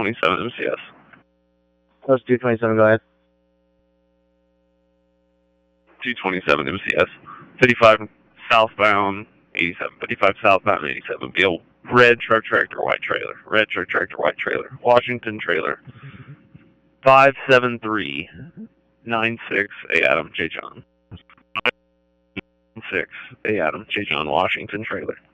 227 MCS. That was 227, go ahead. 227 MCS. 55 southbound 87. 55 southbound 87. Be a red truck tractor, white trailer. Red truck tractor, white trailer. Washington trailer. 57396 A. Adam J. John. 6 A. Adam J. John, Washington trailer.